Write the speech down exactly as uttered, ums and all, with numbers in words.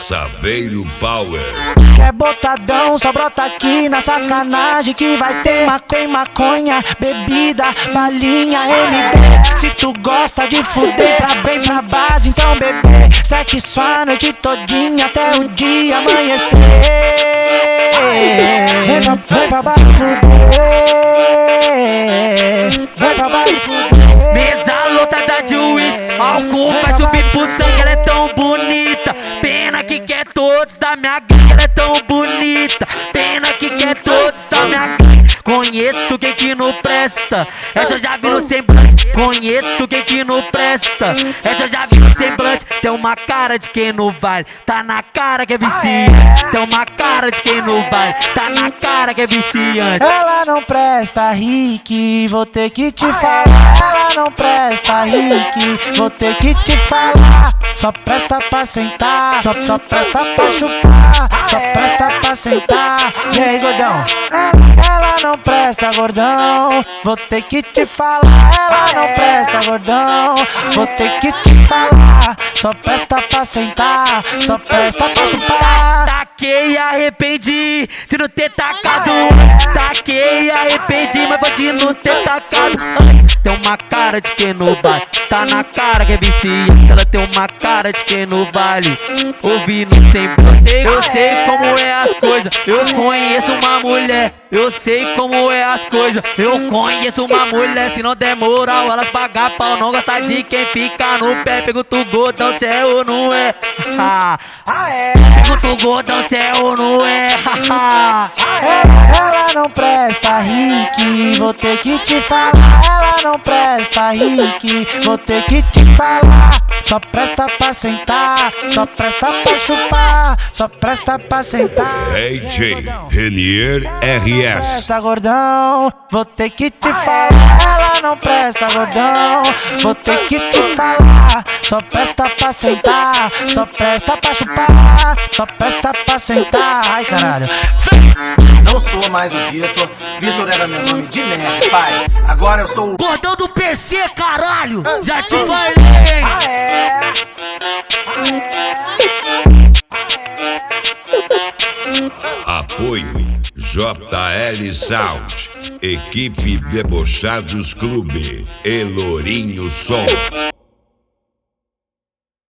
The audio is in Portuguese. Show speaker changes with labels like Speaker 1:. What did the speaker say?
Speaker 1: Saveiro Power.
Speaker 2: Quer botadão, só brota aqui na sacanagem que vai ter maconha, maconha, bebida, balinha, M D. Se tu gosta de fuder pra bem pra base, então bebê, sexo a noite todinha até o dia amanhecer. Vem pra, vem pra baixo fuder, vem pra baixo fuder.
Speaker 3: Mesa lotada de uísque, álcool vai subir pro sangue, ela é tão bonita. Pena que quer todos da minha gangue, ela é tão bonita. Pena que quer todos da minha gangue. Conheço quem que não presta, essa eu já vi no semblante. Conheço quem que não presta, essa eu já vi no semblante. Tem uma cara de quem não vale, tá na cara que é viciante. Tem uma cara de quem não vale, tá na cara que é viciante.
Speaker 2: Ela não presta, Rick, vou ter que te falar. Ela não presta, Rick, vou ter que te falar. Só presta pra sentar, só, só presta pra chupar, só presta pra sentar. E aí, gordão? Ela, ela não presta, gordão, vou ter que te falar. Ela não presta, gordão, vou ter que te falar. Só presta pra sentar, só presta pra chupar.
Speaker 3: Taquei e arrependi de não ter tacado antes. Taquei e arrependi, mas pode não ter tacado antes. Tem uma cara de quem não vale, tá na cara que é viciante. Ela tem uma cara de quem não vale, ouvindo sempre. Eu sei, eu sei como é as coisas. Eu conheço uma mulher, eu sei como é as coisas. Eu conheço uma mulher, se não der moral, elas pagam pau. Não gosta de quem fica no pé. Pergunta o gordão se é ou não é. Ah, pergunta o gordão se é ou não é.
Speaker 2: Ela não presta, Rick, vou ter que te falar. Ela não presta, Rick, vou ter que te falar. Só presta pra sentar, só presta pra chupar, só presta pra sentar.
Speaker 1: D J Renier R S.
Speaker 2: Presta, gordão, vou ter que te falar. Ela não presta, gordão, vou ter que te falar. Só presta pra sentar, só presta pra chupar, só presta pra sentar. Ai, caralho.
Speaker 4: Não sou mais o Vitor, Vitor era meu nome de nerd, pai. Agora eu sou o
Speaker 3: Gordão do P C, caralho, já te falei.
Speaker 4: Ah, é?
Speaker 1: Apoio J L Sound, Equipe Debochados Clube e Lourinho Som.